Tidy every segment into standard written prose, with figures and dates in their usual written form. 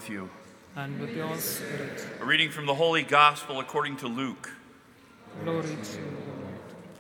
with you. And with your spirit. A reading from the Holy Gospel according to Luke. Glory to you, Lord.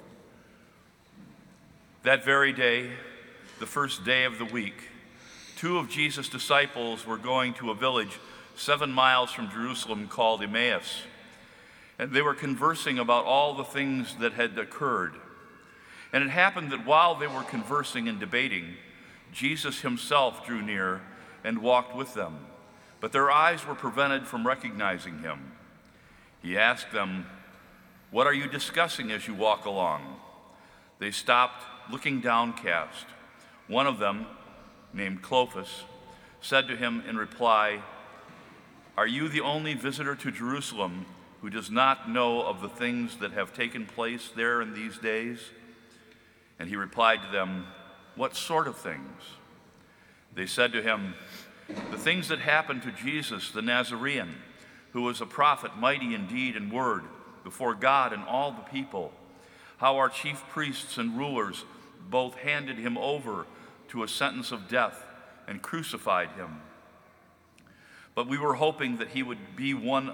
That very day, the first day of the week, 2 of Jesus' disciples were going to a village 7 miles from Jerusalem called Emmaus, and they were conversing about all the things that had occurred. And it happened that while they were conversing and debating, Jesus himself drew near and walked with them, but their eyes were prevented from recognizing him. He asked them, "What are you discussing as you walk along?" They stopped, looking downcast. One of them, named Clopas, said to him in reply, "Are you the only visitor to Jerusalem who does not know of the things that have taken place there in these days?" And he replied to them, "What sort of things?" They said to him, "The things that happened to Jesus the Nazarene, who was a prophet, mighty in deed and word before God and all the people, how our chief priests and rulers both handed him over to a sentence of death and crucified him. But we were hoping that he would be one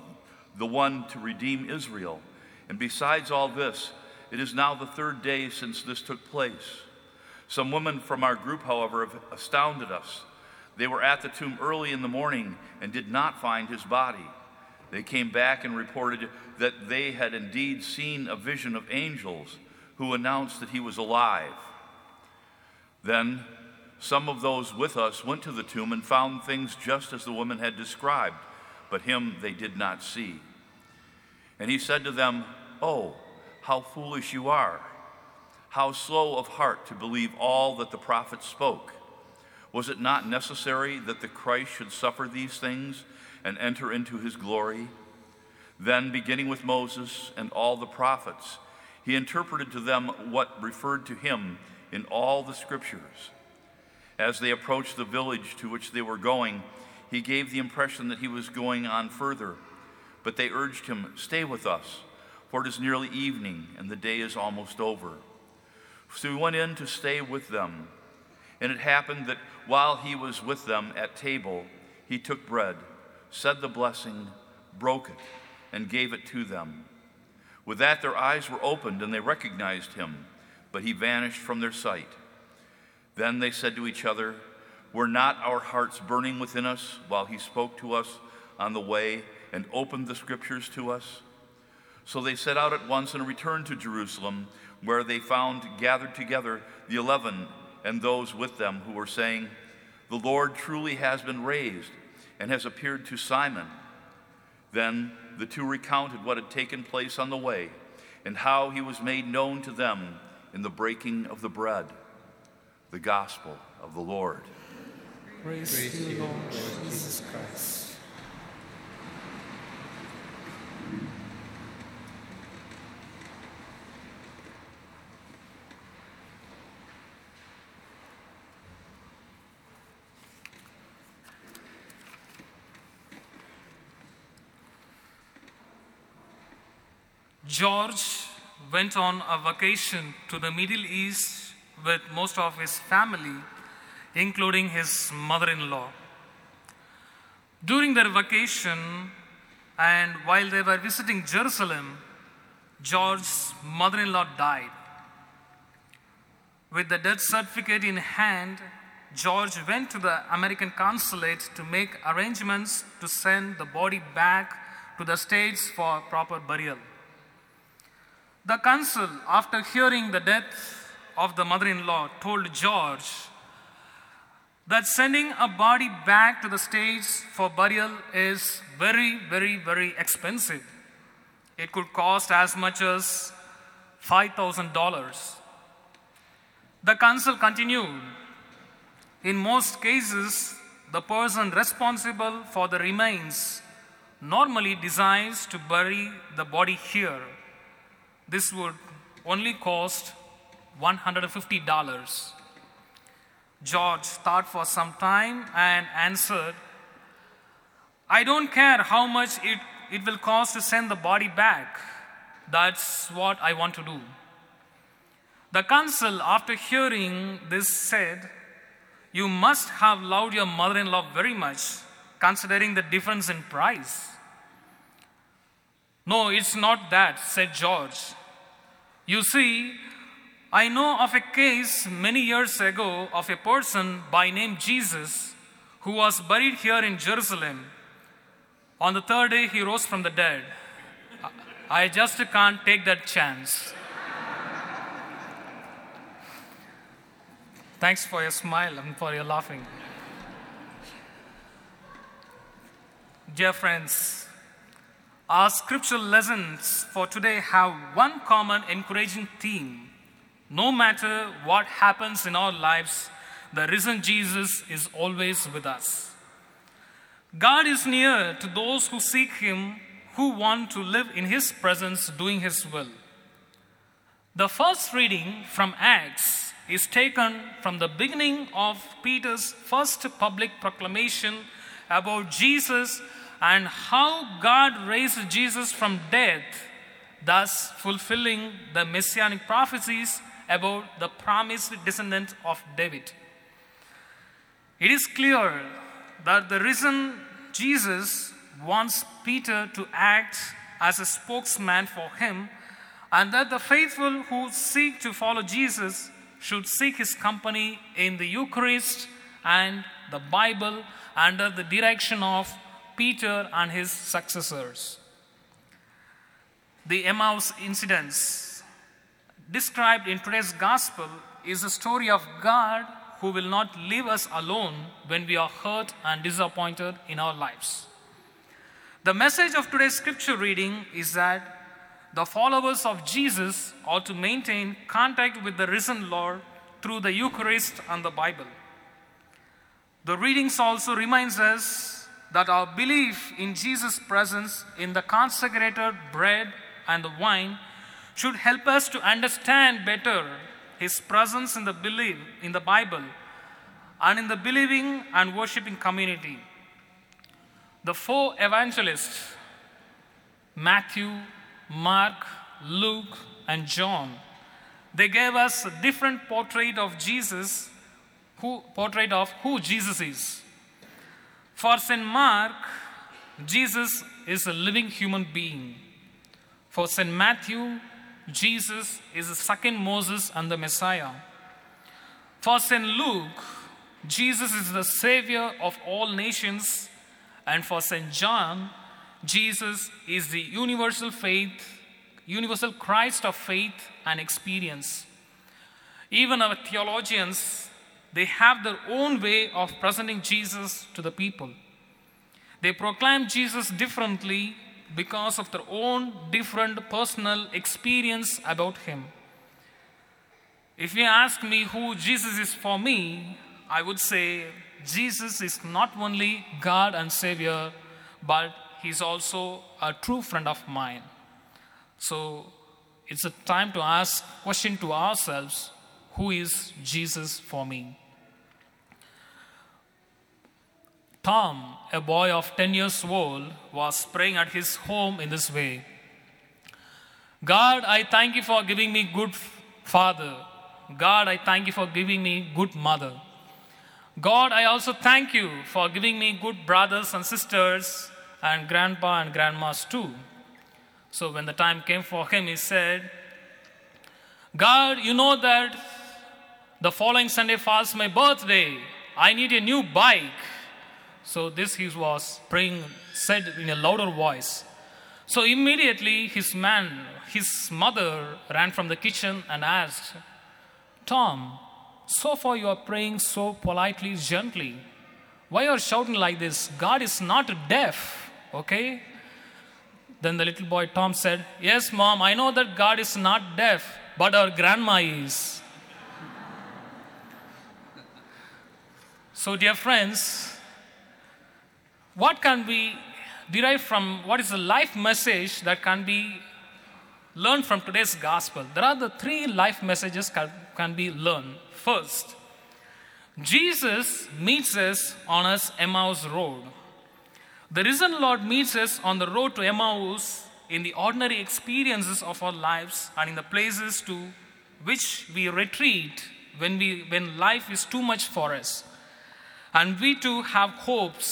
to redeem Israel. And besides all this, it is now the 3rd day since this took place. Some women from our group, however, have astounded us. They were at the tomb early in the morning and did not find his body. They came back and reported that they had indeed seen a vision of angels who announced that he was alive. Then some of those with us went to the tomb and found things just as the women had described, but him they did not see." And he said to them, "Oh, how foolish you are! How slow of heart to believe all that the prophets spoke. Was it not necessary that the Christ should suffer these things and enter into his glory?" Then, beginning with Moses and all the prophets, he interpreted to them what referred to him in all the scriptures. As they approached the village to which they were going, he gave the impression that he was going on further, but they urged him, "Stay with us, for it is nearly evening and the day is almost over." So he went in to stay with them. And it happened that while he was with them at table, he took bread, said the blessing, broke it, and gave it to them. With that, their eyes were opened and they recognized him, but he vanished from their sight. Then they said to each other, "Were not our hearts burning within us while he spoke to us on the way and opened the scriptures to us?" So they set out at once and returned to Jerusalem, where they found gathered together the 11 and those with them who were saying, "The Lord truly has been raised and has appeared to Simon." Then the 2 recounted what had taken place on the way and how he was made known to them in the breaking of the bread. The Gospel of the Lord. Praise to you, Lord Jesus Christ. George went on a vacation to the Middle East with most of his family, including his mother-in-law. During their vacation and while they were visiting Jerusalem, George's mother-in-law died. With the death certificate in hand, George went to the American consulate to make arrangements to send the body back to the States for proper burial. The consul, after hearing the death of the mother-in-law, told George that sending a body back to the States for burial is very, very, very expensive. It could cost as much as $5,000. The consul continued, "In most cases, the person responsible for the remains normally decides to bury the body here. This would only cost $150. George thought for some time and answered, "I don't care how much it will cost to send the body back. That's what I want to do." The consul, after hearing this, said, "You must have loved your mother-in-law very much considering the difference in price. No, it's not that, said George. You see, I know of a case many years ago of a person by name Jesus who was buried here in Jerusalem. On the third day, he rose from the dead. I just can't take that chance. Thanks for your smile and for your laughing. Dear friends, our scriptural lessons for today have one common encouraging theme. No matter what happens in our lives, the risen Jesus is always with us. God is near to those who seek Him, who want to live in His presence, doing His will. The first reading from Acts is taken from the beginning of Peter's first public proclamation about Jesus and how God raised Jesus from death, thus fulfilling the messianic prophecies about the promised descendant of David. It is clear that the risen Jesus wants Peter to act as a spokesman for him, and that the faithful who seek to follow Jesus should seek his company in the Eucharist and the Bible under the direction of Peter and his successors. The Emmaus incidents described in today's gospel is a story of God who will not leave us alone when we are hurt and disappointed in our lives. The message of today's scripture reading is that the followers of Jesus ought to maintain contact with the risen Lord through the Eucharist and the Bible. The readings also reminds us that our belief in Jesus' presence in the consecrated bread and the wine should help us to understand better His presence in the Bible and in the believing and worshiping community. The four evangelists, Matthew, Mark, Luke, and John, they gave us a different portrait of who Jesus is. For St. Mark, Jesus is a living human being. For St. Matthew, Jesus is the second Moses and the Messiah. For St. Luke, Jesus is the Savior of all nations. And for St. John, Jesus is the universal Christ of faith and experience. Even our theologians, they have their own way of presenting Jesus to the people. They proclaim Jesus differently because of their own different personal experience about Him. If you ask me who Jesus is for me, I would say Jesus is not only God and Savior, but He's also a true friend of mine. So it's a time to ask question to ourselves, who is Jesus for me? Tom, a boy of 10 years old, was praying at his home in this way. God, I thank you for giving me good father. God, I thank you for giving me good mother. God, I also thank you for giving me good brothers and sisters and grandpa and grandmas too. So when the time came for him, he said, God, you know that the following Sunday falls my birthday. I need a new bike. So this he was praying, said in a louder voice. So immediately his mother ran from the kitchen and asked, Tom, so far you are praying so politely, gently. Why are you shouting like this? God is not deaf, okay? Then the little boy Tom said, yes, Mom, I know that God is not deaf, but our grandma is. So dear friends, what can we derive from, what is the life message that can be learned from today's gospel? There are the three life messages can be learned. First, Jesus meets us on his Emmaus road. The risen Lord meets us on the road to Emmaus in the ordinary experiences of our lives and in the places to which we retreat when life is too much for us. And we too have hopes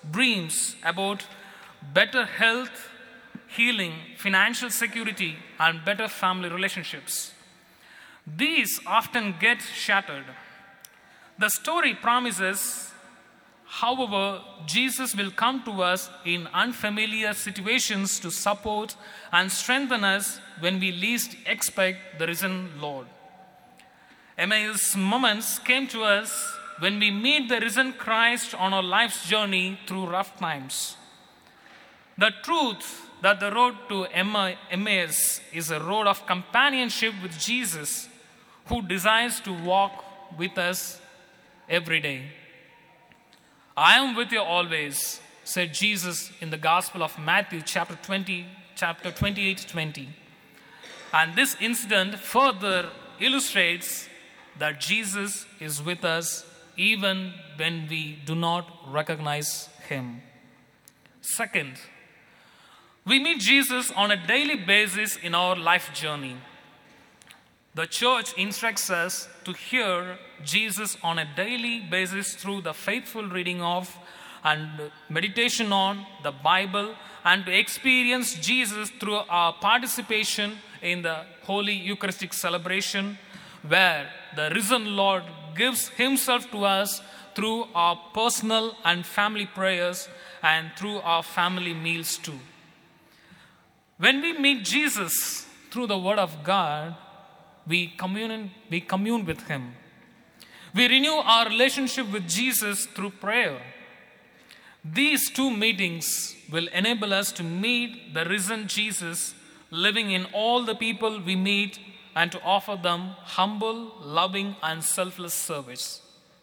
dreams about better health, healing, financial security, and better family relationships. These often get shattered. The story promises, however, Jesus will come to us in unfamiliar situations to support and strengthen us when we least expect the risen Lord. Emmaus moments came to us when we meet the risen Christ on our life's journey through rough times. The truth that the road to Emmaus is a road of companionship with Jesus, who desires to walk with us every day. I am with you always, said Jesus in the Gospel of Matthew chapter 28:20. And this incident further illustrates that Jesus is with us even when we do not recognize him. Second, we meet Jesus on a daily basis in our life journey. The church instructs us to hear Jesus on a daily basis through the faithful reading of and meditation on the Bible, and to experience Jesus through our participation in the Holy Eucharistic celebration, where the risen Lord gives himself to us through our personal and family prayers and through our family meals too. When we meet Jesus through the Word of God, we commune with him. We renew our relationship with Jesus through prayer. These two meetings will enable us to meet the risen Jesus living in all the people we meet, and to offer them humble, loving, and selfless service.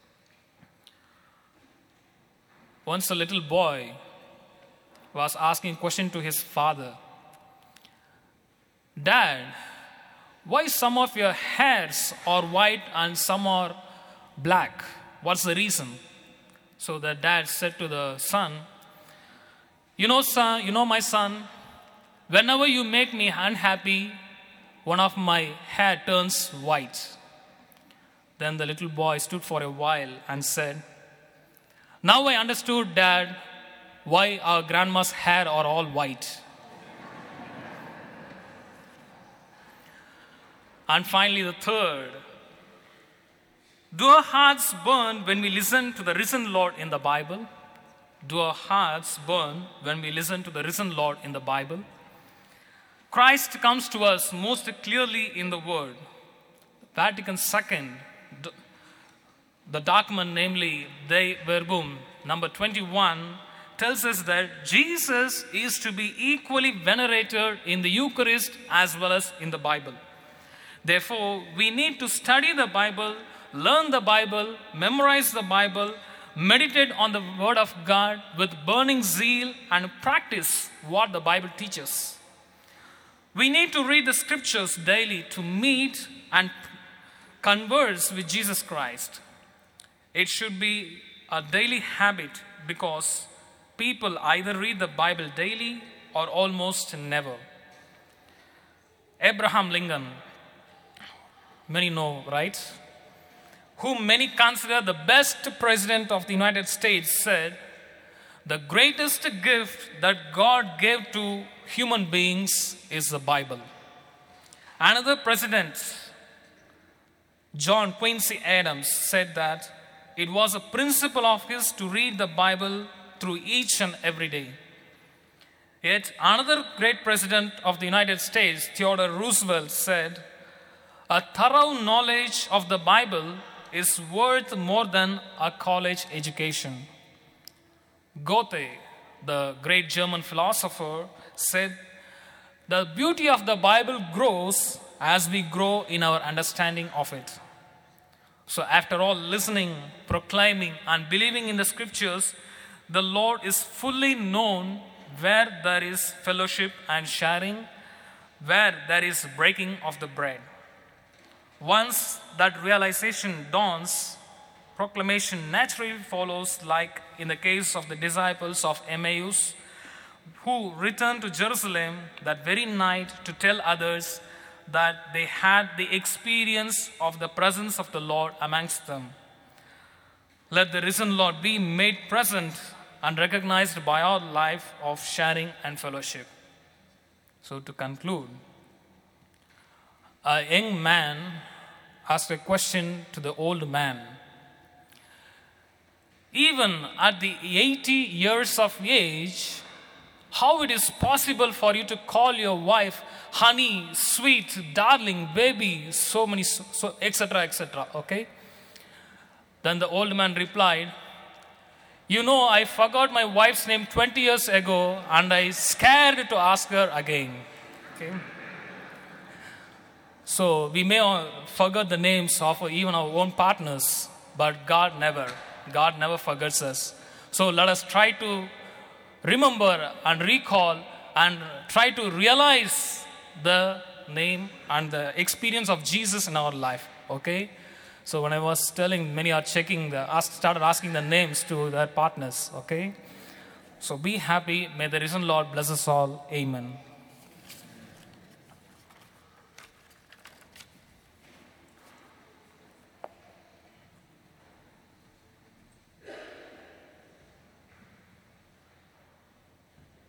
Once a little boy was asking a question to his father. Dad, why some of your hairs are white and some are black? What's the reason? So the dad said to the son, son, my son, whenever you make me unhappy, one of my hair turns white. Then the little boy stood for a while and said, now I understood, Dad, why our grandma's hair are all white. And finally, the third. Do our hearts burn when we listen to the risen Lord in the Bible? Do our hearts burn when we listen to the risen Lord in the Bible? Christ comes to us most clearly in the Word. Vatican II, the document, namely Dei Verbum, number 21, tells us that Jesus is to be equally venerated in the Eucharist as well as in the Bible. Therefore, we need to study the Bible, learn the Bible, memorize the Bible, meditate on the Word of God with burning zeal, and practice what the Bible teaches. We need to read the Scriptures daily to meet and converse with Jesus Christ. It should be a daily habit because people either read the Bible daily or almost never. Abraham Lincoln, many know, right? Whom many consider the best president of the United States, said, the greatest gift that God gave to human beings is the Bible. Another president, John Quincy Adams, said that it was a principle of his to read the Bible through each and every day. Yet another great president of the United States, Theodore Roosevelt, said, a thorough knowledge of the Bible is worth more than a college education. Goethe, the great German philosopher, said, the beauty of the Bible grows as we grow in our understanding of it. So after all listening, proclaiming, and believing in the Scriptures, the Lord is fully known where there is fellowship and sharing, where there is breaking of the bread. Once that realization dawns, proclamation naturally follows, like in the case of the disciples of Emmaus, who returned to Jerusalem that very night to tell others that they had the experience of the presence of the Lord amongst them. Let the risen Lord be made present and recognized by our life of sharing and fellowship. So to conclude, a young man asked a question to the old man. Even at the 80 years of age, how it is possible for you to call your wife honey, sweet, darling, baby, so many, so etc., etc., okay? Then the old man replied, you know, I forgot my wife's name 20 years ago and I scared to ask her again. Okay? So we may forget the names of even our own partners, but God never forgets us. So let us try to remember and recall and try to realize the name and the experience of Jesus in our life. Okay? So when I was telling, many are checking, started asking the names to their partners. Okay? So be happy. May the risen Lord bless us all. Amen.